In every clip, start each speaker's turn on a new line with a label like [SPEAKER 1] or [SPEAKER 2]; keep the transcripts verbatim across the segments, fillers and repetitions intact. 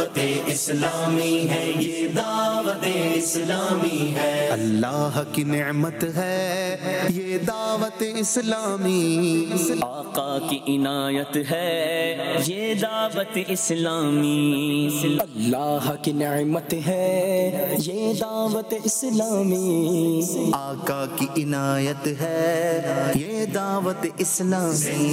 [SPEAKER 1] دعوت اسلامی ہے، یہ دعوت اسلامی ہے۔ اللہ کی نعمت ہے یہ دعوت اسلامی،
[SPEAKER 2] آقا کی عنایت ہے یہ دعوت اسلامی،
[SPEAKER 3] اللہ کی نعمت ہے یہ دعوت اسلامی،
[SPEAKER 1] آقا کی عنایت ہے یہ دعوت اسلامی۔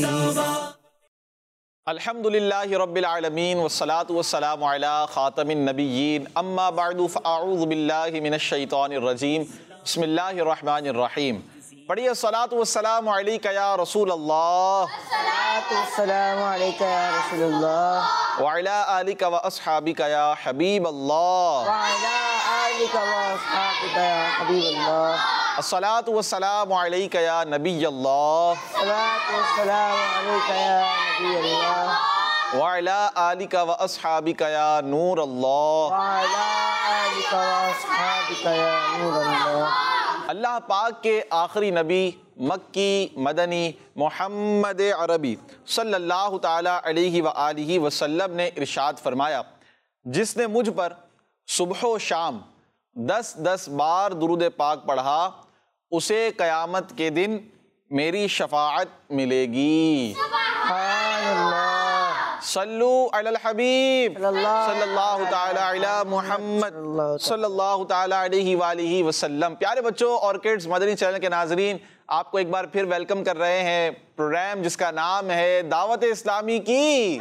[SPEAKER 4] الحمدللہ رب العالمین والصلاة والسلام علی خاتم النبیین، اما بعد فاعوذ باللہ من الشیطان الرجیم، بسم اللہ الرحمن الرحیم۔ پڑھیے الصلاة والسلام علیکہ یا رسول اللہ،
[SPEAKER 5] الصلاة والسلام علیکہ یا رسول اللہ،
[SPEAKER 4] وعلی آلکہ و اصحابکہ یا حبیب اللہ،
[SPEAKER 5] وعلی آلکہ و اصحابکہ یا حبیب اللہ،
[SPEAKER 4] الصلاة والسلام علیکہ یا نبی اللہ،
[SPEAKER 5] الصلاة والسلام علیکہ یا نبی اللہ،
[SPEAKER 4] وعلی آلکہ و اصحابکہ یا نور اللہ،
[SPEAKER 5] وعلی آلکہ و اصحابکہ یا نور اللہ۔
[SPEAKER 4] اللہ پاک کے آخری نبی مکی مدنی محمد عربی صلی اللہ تعالیٰ علیہ وآلہ وسلم نے ارشاد فرمایا، جس نے مجھ پر صبح و شام دس دس بار درود پاک پڑھا اسے قیامت کے دن میری شفاعت ملے گی۔
[SPEAKER 5] سبحان اللہ،
[SPEAKER 4] صلو علی الحبیب صلی اللہ تعالیٰ علی محمد صلی اللہ تعالیٰ علیہ وآلہ وسلم۔ پیارے بچوں اور کڈز مدنی چینل کے ناظرین، آپ کو ایک بار پھر ویلکم کر رہے ہیں پروگرام جس کا نام ہے دعوت اسلامی کی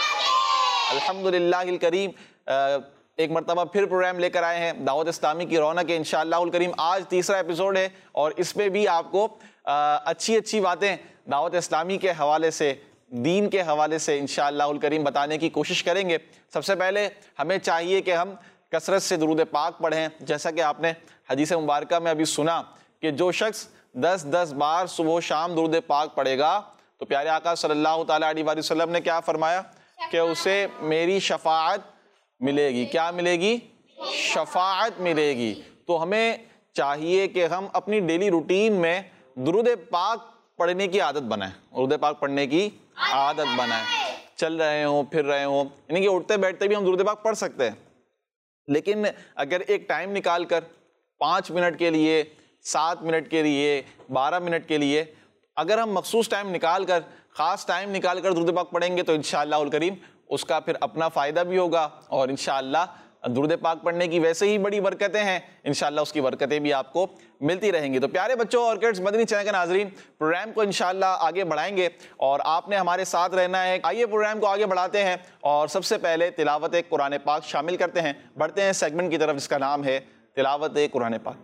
[SPEAKER 4] الحمدللہ الکریم۔ ایک مرتبہ پھر پروگرام لے کر آئے ہیں دعوت اسلامی کی رونق ہے انشاءاللہ الکریم۔ آج تیسرا ایپیسوڈ ہے اور اس میں بھی آپ کو اچھی اچھی باتیں دعوت اسلامی کے حوالے سے، دین کے حوالے سے انشاءاللہ الکریم بتانے کی کوشش کریں گے۔ سب سے پہلے ہمیں چاہیے کہ ہم کثرت سے درود پاک پڑھیں، جیسا کہ آپ نے حدیث مبارکہ میں ابھی سنا کہ جو شخص دس دس بار صبح و شام درود پاک پڑھے گا تو پیارے آقا صلی اللہ تعالیٰ علیہ وآلہ وسلم نے کیا فرمایا کہ اسے میری شفاعت ملے گی۔ کیا ملے گی؟ شفاعت ملے گی۔ تو ہمیں چاہیے کہ ہم اپنی ڈیلی روٹین میں درود پاک پڑھنے کی عادت بنائیں، درود پاک پڑھنے کی عادت بنائیں۔ چل رہے ہوں، پھر رہے ہوں، یعنی کہ اٹھتے بیٹھتے بھی ہم درود پاک پڑھ سکتے ہیں، لیکن اگر ایک ٹائم نکال کر پانچ منٹ کے لیے، سات منٹ کے لیے، بارہ منٹ کے لیے اگر ہم مخصوص ٹائم نکال کر، خاص ٹائم نکال کر درود پاک پڑھیں گے تو انشاءاللہ الکریم اس کا پھر اپنا فائدہ بھی ہوگا، اور انشاءاللہ درود پاک پڑھنے کی ویسے ہی بڑی برکتیں ہیں، انشاءاللہ اس کی برکتیں بھی آپ کو ملتی رہیں گی۔ تو پیارے بچوں اور کڈز مدنی چینل کے ناظرین، پروگرام کو انشاءاللہ آگے بڑھائیں گے اور آپ نے ہمارے ساتھ رہنا ہے۔ آئیے پروگرام کو آگے بڑھاتے ہیں اور سب سے پہلے تلاوت قرآن پاک شامل کرتے ہیں۔ بڑھتے ہیں سیگمنٹ کی طرف جس کا نام ہے تلاوت قرآن پاک۔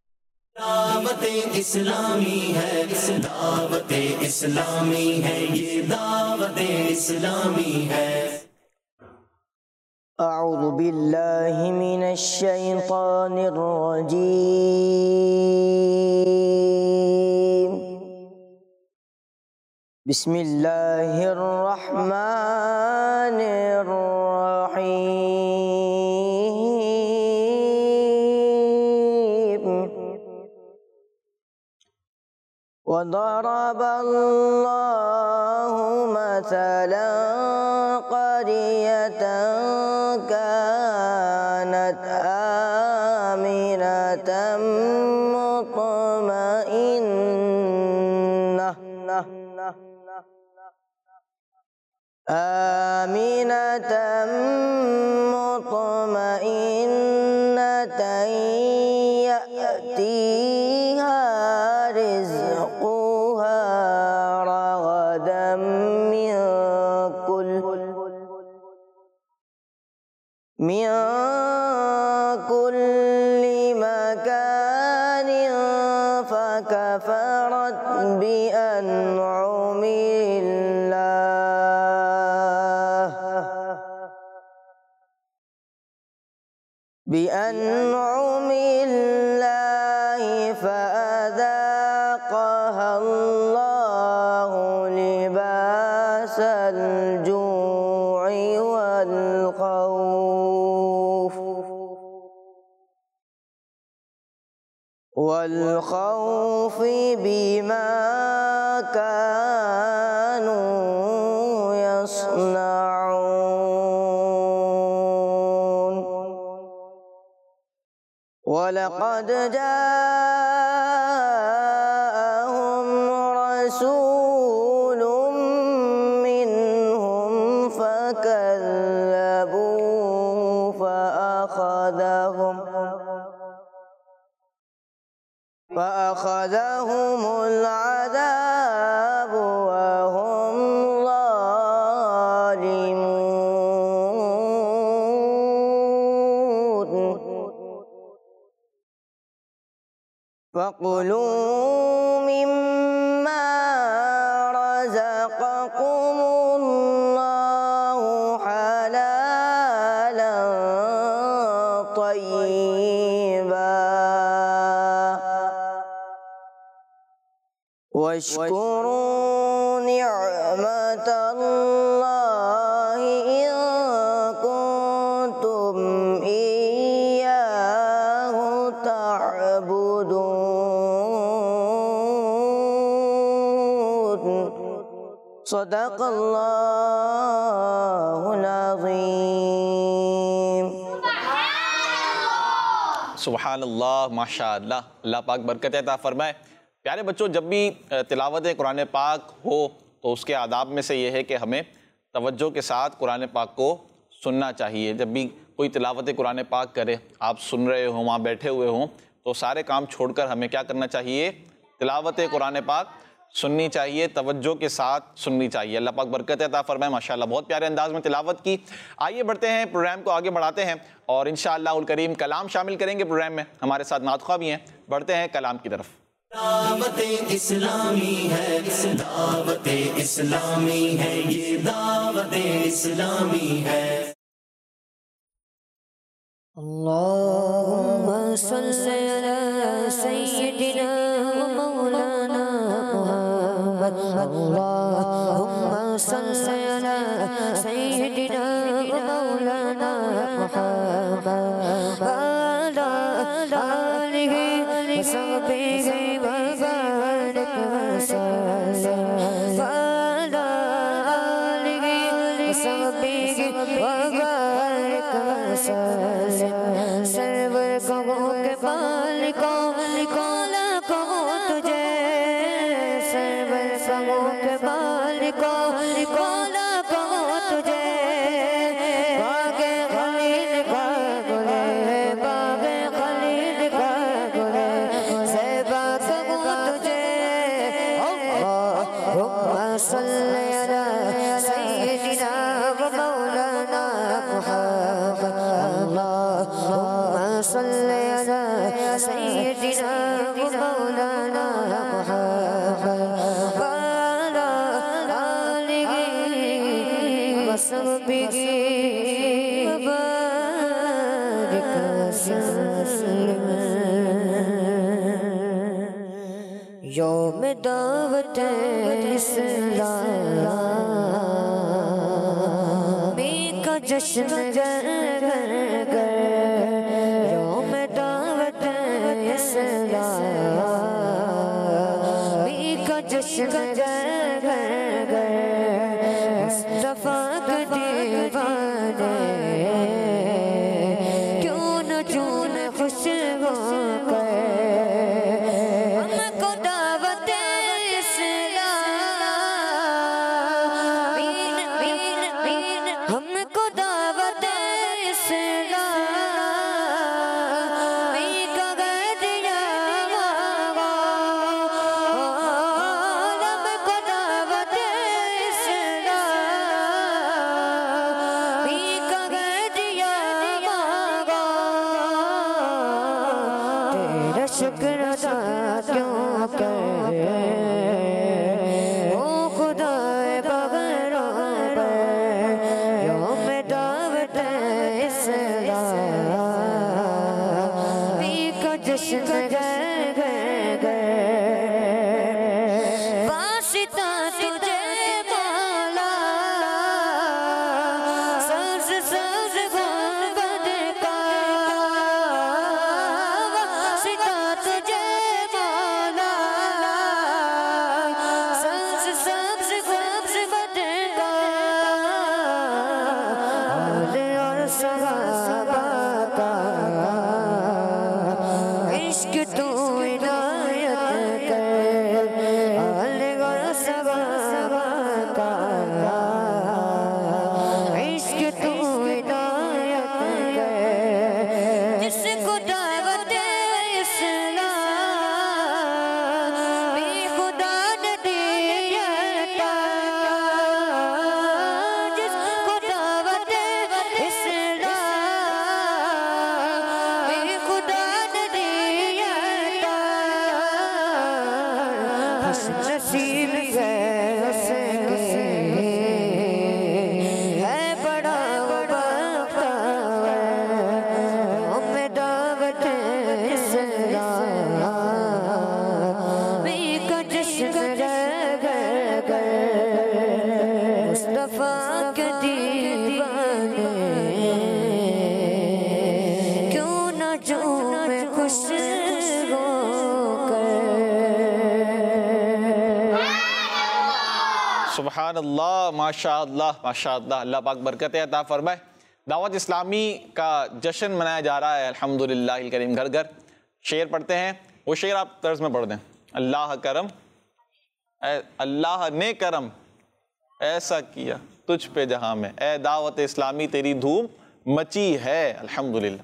[SPEAKER 1] دعوت اسلامی ہے، دعوت اسلامی ہے، یہ دعوت اسلامی ہے۔
[SPEAKER 5] اعوذ باللہ من الشیطان الرجیم، بسم اللہ الرحمن الرحیم، وضرب اللہ مثلا قریة كانت آمنة مطمئنة آمنة مطمئنة يأتيها رزقها رغدا من كل من كل مكان فكفرت بأنعم الله بأنعم الله فأذاقها الله لباس الجوع والخوف والخوف بما كانوا يصنعون۔ وَلَقَدْ جَاءَهُمْ رَسُولٌ مِّنْهُمْ فَكَذَّبُوهُ فَأَخَذَهُمْ فَأَخَذَهُمُ الْعَذَابُ وَهُمْ ظَالِمُونَ فَكُلُوا مِمَّا رَزَقَكُمُ اللَّهُ حَلَالًا طَيِّبًا واشكروا نعمة الله إن كنتم إياه تعبدون صدق الله العظيم.
[SPEAKER 4] سبحان اللہ، ماشاء اللہ، اللہ پاک برکت عطا فرمائے. پیارے بچوں، جب بھی تلاوت قرآن پاک ہو تو اس کے آداب میں سے یہ ہے کہ ہمیں توجہ کے ساتھ قرآن پاک کو سننا چاہیے. جب بھی کوئی تلاوت قرآن پاک کرے، آپ سن رہے ہوں، وہاں بیٹھے ہوئے ہوں، تو سارے کام چھوڑ کر ہمیں کیا کرنا چاہیے؟ تلاوت قرآن پاک سننی چاہیے، توجہ کے ساتھ سننی چاہیے. اللہ پاک برکت عطا فرمائے. ماشاءاللہ بہت پیارے انداز میں تلاوت کی. آئیے بڑھتے ہیں، پروگرام کو آگے بڑھاتے ہیں اور انشاءاللہ الکریم کلام شامل کریں گے پروگرام میں. ہمارے ساتھ نعت خواہ بھی ہیں. بڑھتے ہیں کلام کی طرف.
[SPEAKER 2] دعوت اسلامی ہے، دعوت اسلامی ہے، یہ دعوت اسلامی ہے.
[SPEAKER 6] اللہم صلی علی سیدنا و مولانا محمد. اللہم صلی علی سیدنا و مولانا محمد وعلی آلہ وصحبہ وبارک وسلم وعلی آلہ وصحبہ وبارک وسلم. سرور کہوں کے مالکوں کولا کہوں تجھے، سرور کہوں کے مالکوں کولا کہوں تجھے. باغ خلیل کا گلے، باغ خلیل کا گلے، زیبا کہوں تجھے. اللہم صلی علی سیدنا و مولانا محمد. اللہم صلی علی سیدنا و مولانا محمد وعلی آلہ وصحبہ وبارک وسلم. یوم دعوت اسلامی کا جشن گر گر گر، یوم دعوت اسلامی کا جشن گر گر گر. مصطفیٰ کے دیوانے کیوں نہ چون خوش ہو کر ہم کو دعوت اسلامی، ہم کو دعوت اسلامی کا دیا. ہم کو دعوت اسلامی کا دیا. تیرا شکر ادا کیوں کرے او خدا بغیروں پر. یوم دعوت اسلامی کا جشن گر گر گر. واسطہ تجھے مولا سبز سبز گنبد کا، واسطہ تجھے مولا سبز سبز گنبد کا. آل اور صحابہ کا
[SPEAKER 4] سبحان اللہ، ماشاء اللہ ماشاء اللہ، اللہ پاک برکت عطا فرمائے۔ دعوت اسلامی کا جشن منایا جا رہا ہے الحمدللہ الکریم، گھر گھر شعر پڑھتے ہیں، وہ شعر آپ طرز میں پڑھ دیں۔ اللہ کرم، اے اللہ نے کرم ایسا کیا تجھ پہ جہاں میں، اے دعوت اسلامی تیری دھوم مچی ہے الحمدللہ۔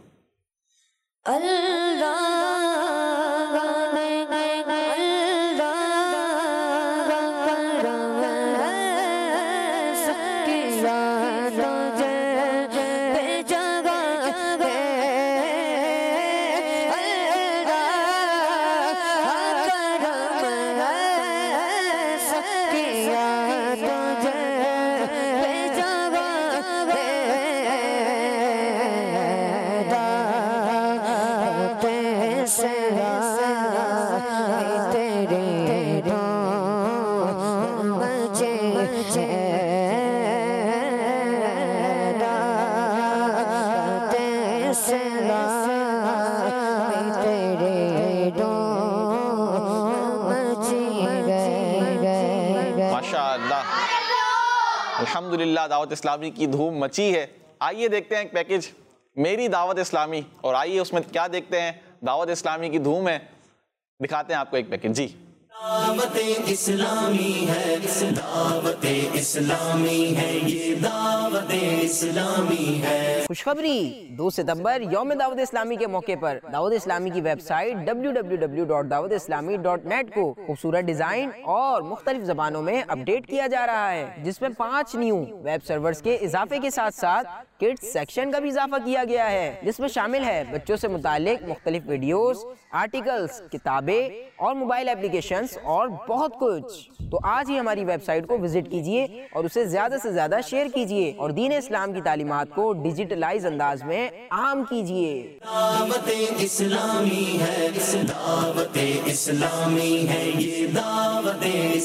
[SPEAKER 4] الحمدللہ دعوت اسلامی کی دھوم مچی ہے۔ آئیے دیکھتے ہیں ایک پیکج میری دعوت اسلامی، اور آئیے اس میں کیا دیکھتے ہیں۔ دعوت اسلامی کی دھوم ہے، دکھاتے ہیں آپ کو ایک پیکج۔ جی
[SPEAKER 2] دعوت اسلامی ہے، دعوت اسلامی ہے، یہ دعوت اسلامی ہے۔
[SPEAKER 7] خوشخبری، دو ستمبر یوم دعوت اسلامی کے موقع پر دعوت اسلامی کی website W W W dot Dawat Islami dot net کو خوبصورت ڈیزائن اور مختلف زبانوں میں اپ ڈیٹ کیا جا رہا ہے، جس میں پانچ نیو ویب سرورز کے اضافے کے ساتھ ساتھ کڈز سیکشن کا بھی اضافہ کیا گیا ہے، جس میں شامل ہے بچوں سے متعلق مختلف ویڈیوز، آرٹیکلز، کتابیں اور موبائل اپلیکیشنز اور بہت کچھ۔ تو آج ہی ہماری ویب سائٹ کو وزٹ کیجئے اور اسے زیادہ سے زیادہ شیئر کیجئے اور دین اسلام کی تعلیمات کو ڈیجیٹلائز انداز میں عام کیجئے۔
[SPEAKER 2] دعوت اسلامی ہے، دعوت اسلامی ہے، یہ دعوت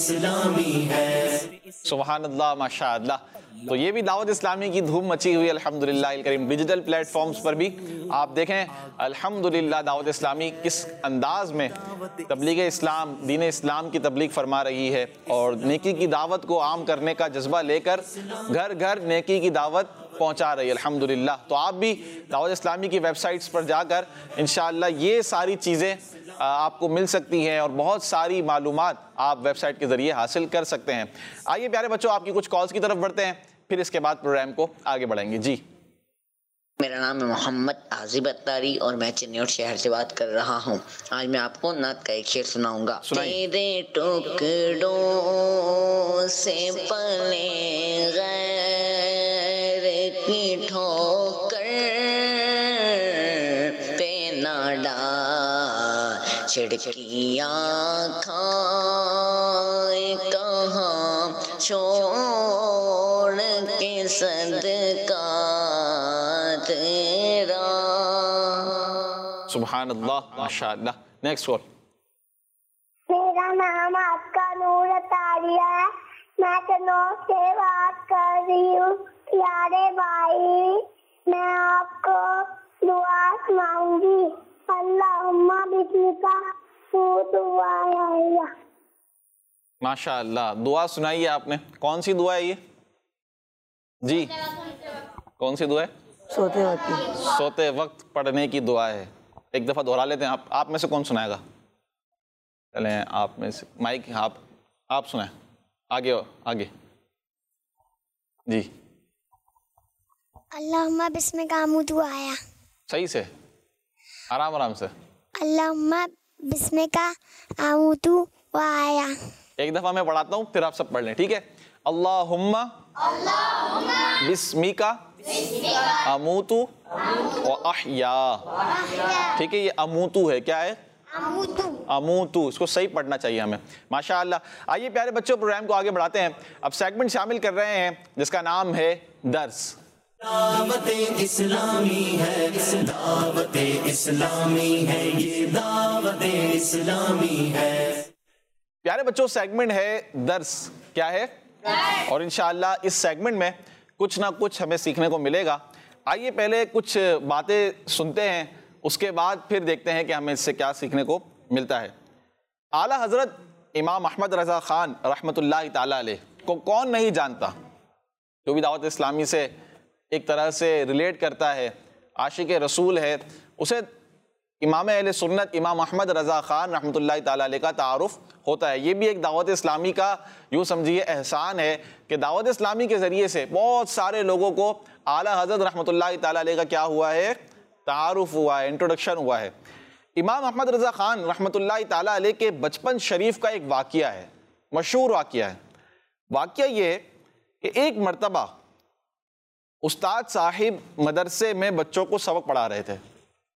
[SPEAKER 2] اسلامی ہے۔
[SPEAKER 4] سبحان اللہ ماشاء اللہ۔ تو یہ بھی دعوت اسلامی کی دھوم مچی ہوئی الحمدللہ الکریم، ڈیجیٹل پلیٹ فارمز پر بھی آپ دیکھیں الحمدللہ دعوت اسلامی کس انداز میں تبلیغ اسلام، دین اسلام کی تبلیغ فرما رہی ہے اور نیکی کی دعوت کو عام کرنے کا جذبہ لے کر گھر گھر نیکی کی دعوت پہنچا رہی ہے الحمدللہ۔ تو آپ بھی دعوت اسلامی کی ویب سائٹس پر جا کر انشاءاللہ یہ ساری چیزیں آپ کو مل سکتی ہیں اور بہت ساری معلومات آپ ویب سائٹ کے ذریعے حاصل کر سکتے ہیں۔ آئیے پیارے بچوں آپ کی کچھ کالز کی طرف بڑھتے ہیں، پھر اس کے بعد پروگرام کو آگے بڑھائیں گے۔ جی
[SPEAKER 8] میرا نام ہے محمد عازب اتاری اور میں چنیوٹ شہر سے بات کر رہا ہوں۔ آج میں آپ کو نعت کا ایک شعر سناؤں گا۔ تیرے ٹکڑوں سے پلے غیر کی ٹھوکر پہ نہ ڈال، چھڑکیاں کھائے کہاں چھوڑ کے صدقہ تیرا۔
[SPEAKER 4] سبحان اللہ ماشاءاللہ۔ Next call.
[SPEAKER 9] میرا نام آپ کا نور اتاری ہے، میں چنوٹ سے بات کر رہی ہوں۔ پیارے بھائی میں آپ کو دعا سناؤں گی۔ اللہم بسمک دعا۔
[SPEAKER 4] ماشاءاللہ دعا سنائی ہے آپ نے، کون سی دعا ہے یہ؟ جی کون سی دعا ہے؟
[SPEAKER 5] سوتے وقت
[SPEAKER 4] سوتے وقت پڑھنے کی دعا ہے۔ ایک دفعہ دہرا لیتے ہیں، آپ آپ میں سے کون سنائے گا؟ چلیں آپ میں سے مائک آپ آپ سنائیں، آگے آگے جی۔
[SPEAKER 9] اللہم بسمک دعایا،
[SPEAKER 4] صحیح سے، آرام آرام سے۔
[SPEAKER 9] اللہم بسمک آموتو وآیا۔
[SPEAKER 4] ایک دفعہ میں پڑھاتا ہوں پھر آپ سب پڑھ لیں، ٹھیک ہے؟ اللہم بسمک اموتو و احیا، ٹھیک ہے؟ یہ اموتو ہے، کیا ہے؟ اموتو، اس کو صحیح پڑھنا چاہیے ہمیں، ماشاءاللہ۔ آئیے پیارے بچوں پروگرام کو آگے بڑھاتے ہیں، اب سیگمنٹ شامل کر رہے ہیں جس کا نام ہے درس۔
[SPEAKER 2] دعوت اسلامی ہے، دعوت اسلامی ہے، یہ دعوت اسلامی ہے۔
[SPEAKER 4] پیارے بچوں سیگمنٹ ہے درس، کیا ہے؟ اور انشاءاللہ اس سیگمنٹ میں کچھ نہ کچھ ہمیں سیکھنے کو ملے گا۔ آئیے پہلے کچھ باتیں سنتے ہیں، اس کے بعد پھر دیکھتے ہیں کہ ہمیں اس سے کیا سیکھنے کو ملتا ہے۔ اعلیٰ حضرت امام احمد رضا خان رحمۃ اللہ تعالیٰ علیہ کو کون نہیں جانتا؟ جو بھی دعوت اسلامی سے ایک طرح سے ریلیٹ کرتا ہے، عاشق رسول ہے، اسے امام اہل سنت امام احمد رضا خان رحمۃ اللہ تعالیٰ علیہ کا تعارف ہوتا ہے۔ یہ بھی ایک دعوت اسلامی کا یوں سمجھیے احسان ہے کہ دعوت اسلامی کے ذریعے سے بہت سارے لوگوں کو اعلیٰ حضرت رحمۃ اللہ تعالیٰ علیہ کا کیا ہوا ہے؟ تعارف ہوا ہے، انٹروڈکشن ہوا ہے۔ امام احمد رضا خان رحمۃ اللہ تعالیٰ علیہ کے بچپن شریف کا ایک واقعہ ہے، مشہور واقعہ ہے۔ واقعہ یہ ہے کہ ایک مرتبہ استاد صاحب مدرسے میں بچوں کو سبق پڑھا رہے تھے،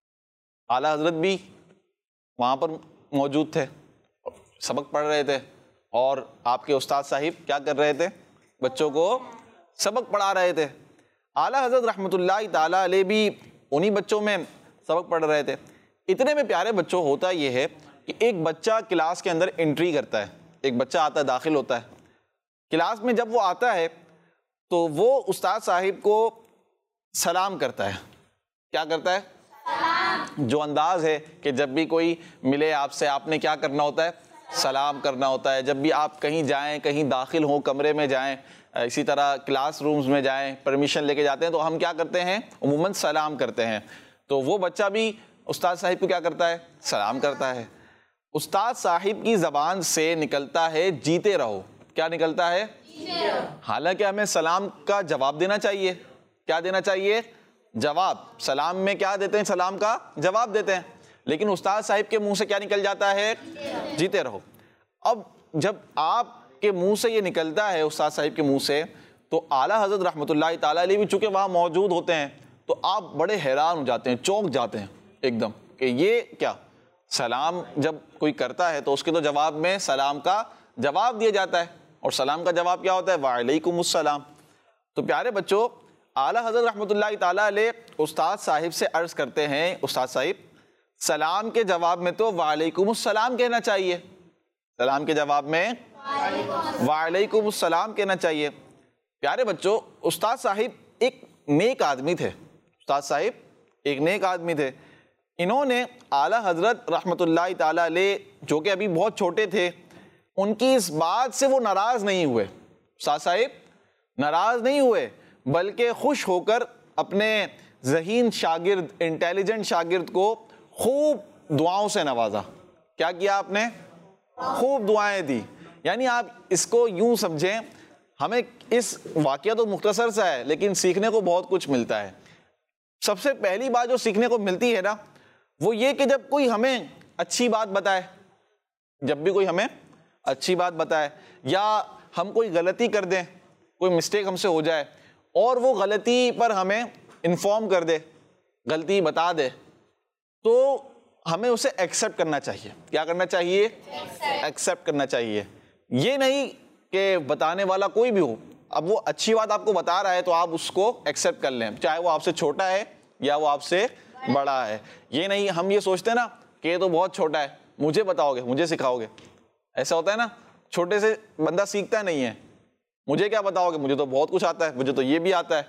[SPEAKER 4] اعلیٰ حضرت بھی وہاں پر موجود تھے، سبق پڑھ رہے تھے، اور آپ کے استاد صاحب کیا کر رہے تھے؟ بچوں کو سبق پڑھا رہے تھے۔ اعلیٰ حضرت رحمۃ اللہ تعالیٰ علیہ بھی انہی بچوں میں سبق پڑھ رہے تھے۔ اتنے میں پیارے بچوں ہوتا یہ ہے کہ ایک بچہ کلاس کے اندر انٹری کرتا ہے، ایک بچہ آتا ہے، داخل ہوتا ہے کلاس میں۔ جب وہ آتا ہے تو وہ استاد صاحب کو سلام کرتا ہے۔ کیا کرتا ہے؟ جو انداز ہے کہ جب بھی کوئی ملے آپ سے، آپ نے کیا کرنا ہوتا ہے؟ سلام کرنا ہوتا ہے۔ جب بھی آپ کہیں جائیں، کہیں داخل ہوں، کمرے میں جائیں، اسی طرح کلاس رومز میں جائیں، پرمیشن لے کے جاتے ہیں تو ہم کیا کرتے ہیں؟ عموماً سلام کرتے ہیں۔ تو وہ بچہ بھی استاد صاحب کو کیا کرتا ہے؟ سلام کرتا ہے۔ استاد صاحب کی زبان سے نکلتا ہے جیتے رہو۔ کیا نکلتا ہے؟ حالانکہ ہمیں سلام کا جواب دینا چاہیے۔ کیا دینا چاہیے؟ جواب۔ سلام میں کیا دیتے ہیں؟ سلام کا جواب دیتے ہیں۔ لیکن استاد صاحب کے منہ سے کیا نکل جاتا ہے؟ جیتے رہو۔ اب جب آپ کے منہ سے یہ نکلتا ہے استاد صاحب کے منہ سے، تو اعلیٰ حضرت رحمۃ اللہ تعالیٰ علیہ بھی چونکہ وہاں موجود ہوتے ہیں تو آپ بڑے حیران ہو جاتے ہیں، چونک جاتے ہیں ایک دم کہ یہ کیا؟ سلام جب کوئی کرتا ہے تو اس کے تو جواب میں سلام کا جواب دیا جاتا ہے، اور سلام کا جواب کیا ہوتا ہے؟ وعلیکم السلام۔ تو پیارے بچوں، اعلیٰ حضرت رحمۃ اللہ تعالیٰ علیہ استاد صاحب سے عرض کرتے ہیں، استاد صاحب سلام کے جواب میں تو وعلیکم السلام کہنا چاہیے، سلام کے جواب میں وعلیکم السلام کہنا چاہیے۔ پیارے بچوں، استاد صاحب ایک نیک آدمی تھے، استاد صاحب ایک نیک آدمی تھے۔ انہوں نے اعلیٰ حضرت رحمۃ اللہ تعالیٰ علیہ جو کہ ابھی بہت چھوٹے تھے، ان کی اس بات سے وہ ناراض نہیں ہوئے۔ استاد صاحب ناراض نہیں ہوئے، بلکہ خوش ہو کر اپنے ذہین شاگرد، انٹیلیجنٹ شاگرد کو خوب دعاؤں سے نوازا۔ کیا کیا آپ نے؟ خوب دعائیں دی۔ یعنی آپ اس کو یوں سمجھیں، ہمیں اس واقعہ تو مختصر سا ہے لیکن سیکھنے کو بہت کچھ ملتا ہے۔ سب سے پہلی بات جو سیکھنے کو ملتی ہے نا، وہ یہ کہ جب کوئی ہمیں اچھی بات بتائے، جب بھی کوئی ہمیں اچھی بات بتائے، یا ہم کوئی غلطی کر دیں، کوئی مسٹیک ہم سے ہو جائے اور وہ غلطی پر ہمیں انفارم کر دے، غلطی بتا دے، تو ہمیں اسے ایکسیپٹ کرنا چاہیے۔ کیا کرنا چاہیے؟ ایکسیپٹ کرنا چاہیے۔ یہ نہیں کہ بتانے والا کوئی بھی ہو، اب وہ اچھی بات آپ کو بتا رہا ہے تو آپ اس کو ایکسیپٹ کر لیں، چاہے وہ آپ سے چھوٹا ہے یا وہ آپ سے بڑا ہے۔ یہ نہیں ہم یہ سوچتے نا کہ یہ تو بہت چھوٹا ہے، مجھے بتاؤ گے، مجھے سکھاؤ گے۔ ایسا ہوتا ہے نا، چھوٹے سے بندہ سیکھتا نہیں ہے، مجھے کیا بتاؤ گے، مجھے تو بہت کچھ آتا ہے، مجھے تو یہ بھی آتا ہے،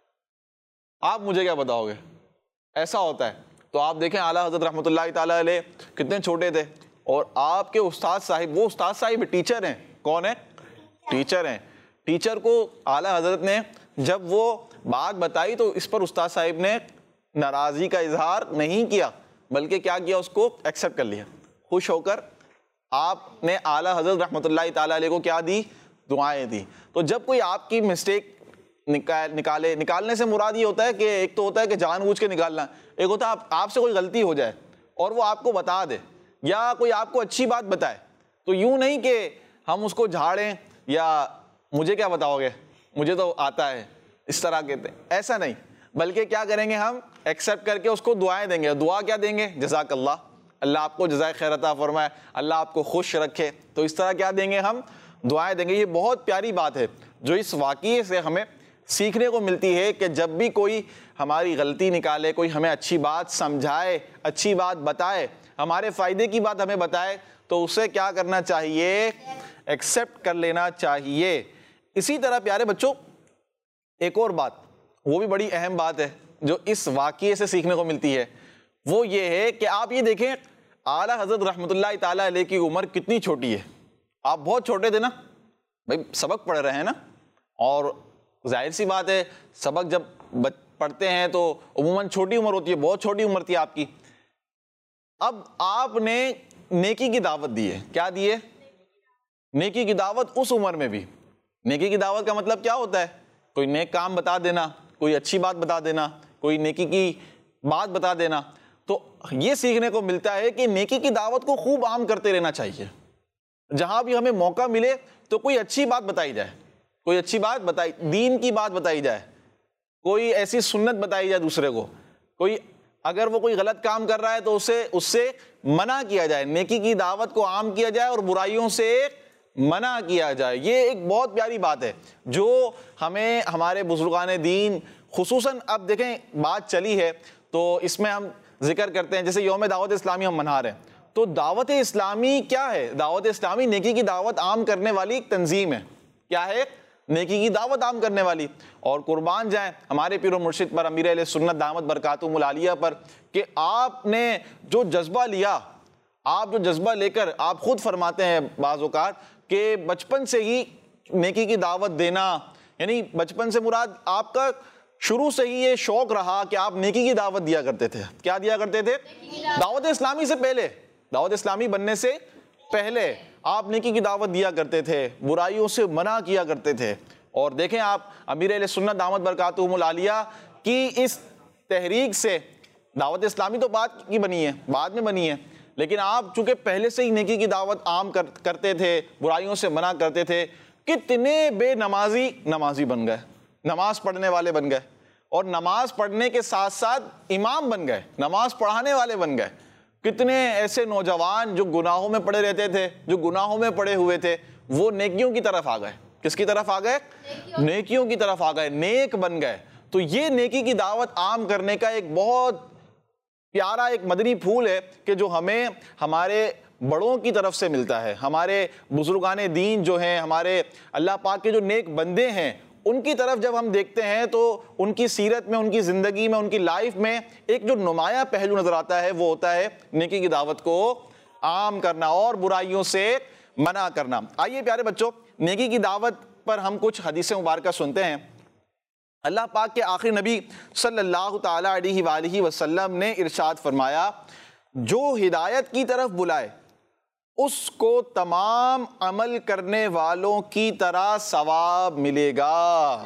[SPEAKER 4] آپ مجھے کیا بتاؤ گے، ایسا ہوتا ہے۔ تو آپ دیکھیں اعلیٰ حضرت رحمۃ اللہ تعالیٰ علیہ کتنے چھوٹے تھے، اور آپ کے استاد صاحب، وہ استاد صاحب ٹیچر ہیں، کون ہیں؟ ٹیچر ہیں۔ ٹیچر کو اعلیٰ حضرت نے جب وہ بات بتائی تو اس پر استاد صاحب نے ناراضی کا اظہار نہیں کیا، بلکہ کیا کیا؟ اس کو ایکسیپٹ کر لیا۔ خوش ہو کر آپ نے اعلیٰ حضرت رحمۃ اللہ تعالیٰ علیہ کو کیا دی؟ دعائیں دی۔ تو جب کوئی آپ کی مسٹیک نکالے، نکالنے سے مراد یہ ہوتا ہے کہ ایک تو ہوتا ہے کہ جان بوجھ کے نکالنا، ایک ہوتا ہے آپ سے کوئی غلطی ہو جائے اور وہ آپ کو بتا دے، یا کوئی آپ کو اچھی بات بتائے، تو یوں نہیں کہ ہم اس کو جھاڑیں یا مجھے کیا بتاؤ گے، مجھے تو آتا ہے، اس طرح کہتے ہیں، ایسا نہیں، بلکہ کیا کریں گے؟ ہم ایکسیپٹ کر کے اس کو دعائیں دیں گے۔ دعا کیا دیں گے؟ جزاک اللہ، اللہ آپ کو جزائے خیر عطا فرمائے، اللہ آپ کو خوش رکھے۔ تو اس طرح کیا دیں گے؟ ہم دعائیں دیں گے۔ یہ بہت پیاری بات ہے جو اس واقعے سے ہمیں سیکھنے کو ملتی ہے کہ جب بھی کوئی ہماری غلطی نکالے، کوئی ہمیں اچھی بات سمجھائے، اچھی بات بتائے، ہمارے فائدے کی بات ہمیں بتائے، تو اسے کیا کرنا چاہیے؟ ایکسیپٹ کر لینا چاہیے۔ اسی طرح پیارے بچوں، ایک اور بات، وہ بھی بڑی اہم بات ہے جو اس واقعے سے سیکھنے کو ملتی ہے، وہ یہ ہے کہ آپ یہ دیکھیں اعلیٰ حضرت رحمۃ اللہ تعالیٰ علیہ کی عمر کتنی چھوٹی ہے۔ آپ بہت چھوٹے تھے نا، بھائی سبق پڑھ رہے ہیں نا, اور ظاہر سی بات ہے سبق جب پڑھتے ہیں تو عموماً چھوٹی عمر ہوتی ہے, بہت چھوٹی عمر تھی آپ کی. اب آپ نے نیکی کی دعوت دی ہے, کیا دی ہے؟ نیکی کی دعوت اس عمر میں بھی. نیکی کی دعوت کا مطلب کیا ہوتا ہے؟ کوئی نیک کام بتا دینا, کوئی اچھی بات بتا دینا, کوئی نیکی کی بات بتا دینا. تو یہ سیکھنے کو ملتا ہے کہ نیکی کی دعوت کو خوب عام کرتے رہنا چاہیے. جہاں بھی ہمیں موقع ملے تو کوئی اچھی بات بتائی جائے, کوئی اچھی بات بتائی, دین کی بات بتائی جائے, کوئی ایسی سنت بتائی جائے دوسرے کو, کوئی اگر وہ کوئی غلط کام کر رہا ہے تو اسے اس سے منع کیا جائے, نیکی کی دعوت کو عام کیا جائے اور برائیوں سے منع کیا جائے. یہ ایک بہت پیاری بات ہے جو ہمیں ہمارے بزرگان دین خصوصاً, اب دیکھیں بات چلی ہے تو اس میں ہم ذکر کرتے ہیں, جیسے یوم دعوت اسلامی ہم منا رہے ہیں, تو دعوت اسلامی کیا ہے؟ دعوت اسلامی نیکی کی دعوت عام کرنے والی ایک تنظیم ہے. کیا ہے؟ نیکی کی دعوت عام کرنے والی. اور قربان جائیں ہمارے پیر و مرشد پر, امیر اہل سنت دامت برکاتہم العالیہ پر, کہ آپ نے جو جذبہ لیا, آپ جو جذبہ لے کر آپ خود فرماتے ہیں بعض اوقات کہ بچپن سے ہی نیکی کی دعوت دینا, یعنی بچپن سے مراد آپ کا شروع سے ہی یہ شوق رہا کہ آپ نیکی کی دعوت دیا کرتے تھے. کیا دیا کرتے تھے؟ دعوت اسلامی سے پہلے, دعوت اسلامی بننے سے پہلے آپ نیکی کی دعوت دیا کرتے تھے, برائیوں سے منع کیا کرتے تھے. اور دیکھیں آپ امیر اہل سنت دامت برکاتہم العالیہ کی اس تحریک سے, دعوت اسلامی تو بعد کی بنی ہے, بعد میں بنی ہے, لیکن آپ چونکہ پہلے سے ہی نیکی کی دعوت عام کرتے تھے, برائیوں سے منع کرتے تھے, کتنے بے نمازی نمازی بن گئے, نماز پڑھنے والے بن گئے, اور نماز پڑھنے کے ساتھ ساتھ امام بن گئے, نماز پڑھانے والے بن گئے. کتنے ایسے نوجوان جو گناہوں میں پڑے رہتے تھے, جو گناہوں میں پڑے ہوئے تھے, وہ نیکیوں کی طرف آ گئے. کس کی طرف آ گئے؟ نیکیوں کی طرف آ گئے, نیک بن گئے. تو یہ نیکی کی دعوت عام کرنے کا ایک بہت پیارا ایک مدنی پھول ہے کہ جو ہمیں ہمارے بڑوں کی طرف سے ملتا ہے. ہمارے بزرگان دین جو ہیں, ہمارے اللہ پاک کے جو نیک بندے ہیں, ان کی طرف جب ہم دیکھتے ہیں تو ان کی سیرت میں, ان کی زندگی میں, ان کی لائف میں ایک جو نمایاں پہلو نظر آتا ہے وہ ہوتا ہے نیکی کی دعوت کو عام کرنا اور برائیوں سے منع کرنا. آئیے پیارے بچوں, نیکی کی دعوت پر ہم کچھ حدیث مبارکہ سنتے ہیں. اللہ پاک کے آخری نبی صلی اللہ تعالی علیہ وآلہ وسلم نے ارشاد فرمایا, جو ہدایت کی طرف بلائے اس کو تمام عمل کرنے والوں کی طرح ثواب ملے گا.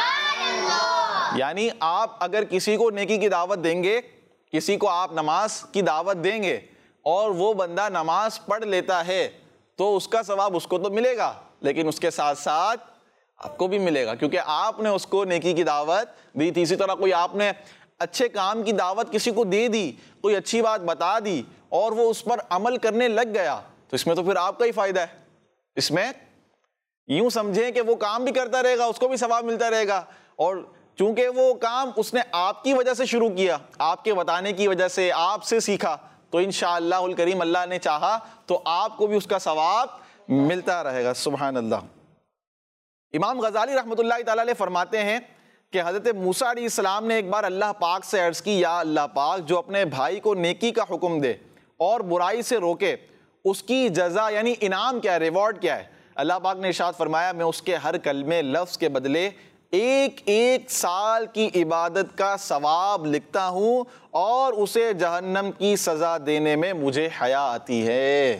[SPEAKER 4] یعنی آپ اگر کسی کو نیکی کی دعوت دیں گے, کسی کو آپ نماز کی دعوت دیں گے اور وہ بندہ نماز پڑھ لیتا ہے تو اس کا ثواب اس کو تو ملے گا, لیکن اس کے ساتھ ساتھ آپ کو بھی ملے گا, کیونکہ آپ نے اس کو نیکی کی دعوت دی تھی. اسی طرح کوئی آپ نے اچھے کام کی دعوت کسی کو دے دی, کوئی اچھی بات بتا دی اور وہ اس پر عمل کرنے لگ گیا, تو اس میں تو پھر آپ کا ہی فائدہ ہے. اس میں یوں سمجھیں کہ وہ کام بھی کرتا رہے گا, اس کو بھی ثواب ملتا رہے گا, اور چونکہ وہ کام اس نے آپ کی وجہ سے شروع کیا, آپ کے بتانے کی وجہ سے, آپ سے سیکھا, تو انشاءاللہ الکریم اللہ نے چاہا تو آپ کو بھی اس کا ثواب ملتا رہے گا. سبحان اللہ. امام غزالی رحمۃ اللہ تعالی علیہ فرماتے ہیں کہ حضرت موسیٰ علیہ السلام نے ایک بار اللہ پاک سے عرض کی, یا اللہ پاک, جو اپنے بھائی کو نیکی کا حکم دے اور برائی سے روکے, اس کی جزا یعنی انعام کیا ہے, ریوارڈ کیا ہے؟ اللہ پاک نے ارشاد فرمایا, میں اس کے ہر کلمے لفظ کے بدلے ایک ایک سال کی عبادت کا ثواب لکھتا ہوں اور اسے جہنم کی سزا دینے میں مجھے حیا آتی ہے.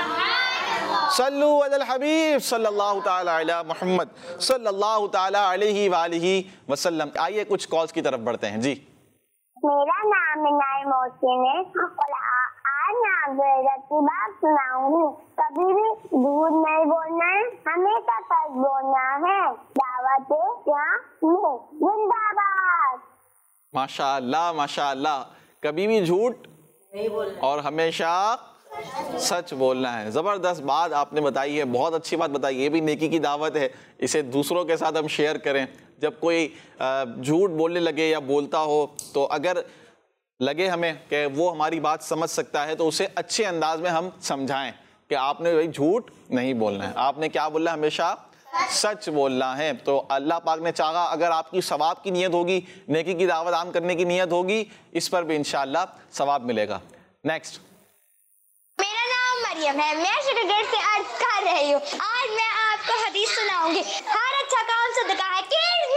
[SPEAKER 4] صلو علی الحبیب صلی اللہ تعالی علی محمد صلی اللہ تعالی علیہ وآلہ وسلم. آئیے کچھ کالز کی طرف بڑھتے ہیں. جی,
[SPEAKER 9] میرا نام نائم محسن ہے اور آج میں آپ کو ایک اچھی بات سناؤں گی. کبھی بھی جھوٹ نہیں بولنا ہے, ہمیشہ سچ بولنا ہے. دعوت اسلامی زندہ باد.
[SPEAKER 4] ماشاء اللہ ماشاء اللہ. کبھی بھی جھوٹ اور ہمیشہ سچ بولنا ہے. زبردست بات آپ نے بتائی ہے, بہت اچھی بات بتائی. یہ بھی نیکی کی دعوت ہے, اسے دوسروں کے ساتھ ہم شیئر کریں. جب کوئی جھوٹ بولنے لگے یا بولتا ہو تو اگر لگے ہمیں کہ وہ ہماری بات سمجھ سکتا ہے تو اسے اچھے انداز میں ہم سمجھائیں کہ آپ نے بھائی جھوٹ نہیں بولنا ہے, آپ نے کیا بولنا ہے, ہمیشہ سچ بولنا ہے. تو اللہ پاک نے چاہا اگر آپ کی ثواب کی نیت ہوگی, نیکی کی دعوت عام کرنے کی نیت ہوگی, اس پر بھی انشاءاللہ ثواب ملے گا. نیکسٹ.
[SPEAKER 9] میرا نام مریم ہے, میں شکر سے عرض کر رہی ہوں. آج میں آپ آپ کو حدیث سناؤں گی. ہر اچھا کام صدقہ ہے.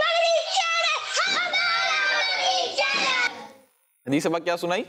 [SPEAKER 4] حدیث سبق کیا سنائی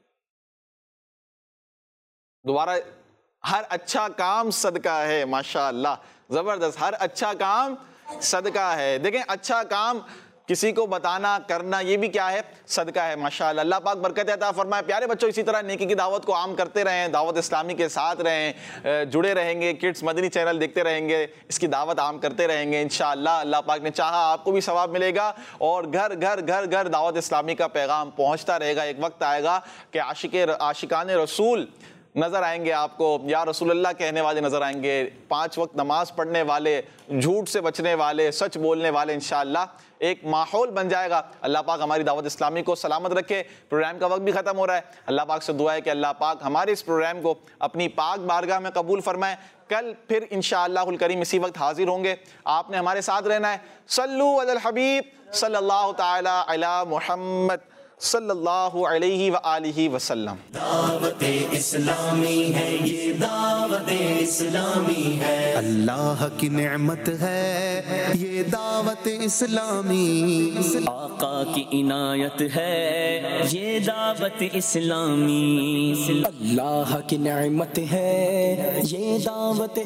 [SPEAKER 4] دوبارہ؟ ہر اچھا کام صدقہ ہے. ماشاءاللہ زبردست. ہر اچھا کام صدقہ ہے. دیکھیں اچھا کام کسی کو بتانا کرنا یہ بھی کیا ہے؟ صدقہ ہے. ماشاءاللہ اللہ پاک برکت عطا فرمائے. پیارے بچوں اسی طرح نیکی کی دعوت کو عام کرتے رہیں, دعوت اسلامی کے ساتھ رہیں, جڑے رہیں گے, کڈس مدنی چینل دیکھتے رہیں گے, اس کی دعوت عام کرتے رہیں گے انشاءاللہ. اللہ پاک نے چاہا آپ کو بھی ثواب ملے گا اور گھر گھر گھر گھر دعوت اسلامی کا پیغام پہنچتا رہے گا. ایک وقت آئے گا کہ عاشق عاشقان رسول نظر آئیں گے آپ کو, یا رسول اللہ کہنے والے نظر آئیں گے, پانچ وقت نماز پڑھنے والے, جھوٹ سے بچنے والے, سچ بولنے والے. انشاءاللہ ایک ماحول بن جائے گا. اللہ پاک ہماری دعوت اسلامی کو سلامت رکھے. پروگرام کا وقت بھی ختم ہو رہا ہے. اللہ پاک سے دعا ہے کہ اللہ پاک ہمارے اس پروگرام کو اپنی پاک بارگاہ میں قبول فرمائے. کل پھر انشاءاللہ الکریم اسی وقت حاضر ہوں گے. آپ نے ہمارے ساتھ رہنا ہے. صلو علی الحبیب صلی اللہ تعالی علی محمد صلی اللہ علیہ وآلہ وسلم.
[SPEAKER 2] دعوت اسلامی ہے یہ دعوت اسلامی ہے.
[SPEAKER 1] اللہ کی نعمت ہے یہ دعوت اسلامی.
[SPEAKER 3] آقا کی عنایت ہے یہ دعوت اسلامی. اللہ کی نعمت ہے یہ دعوت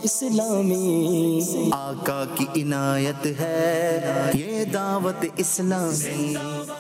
[SPEAKER 3] اسلامی.
[SPEAKER 1] آقا کی عنایت ہے یہ دعوت اسلامی.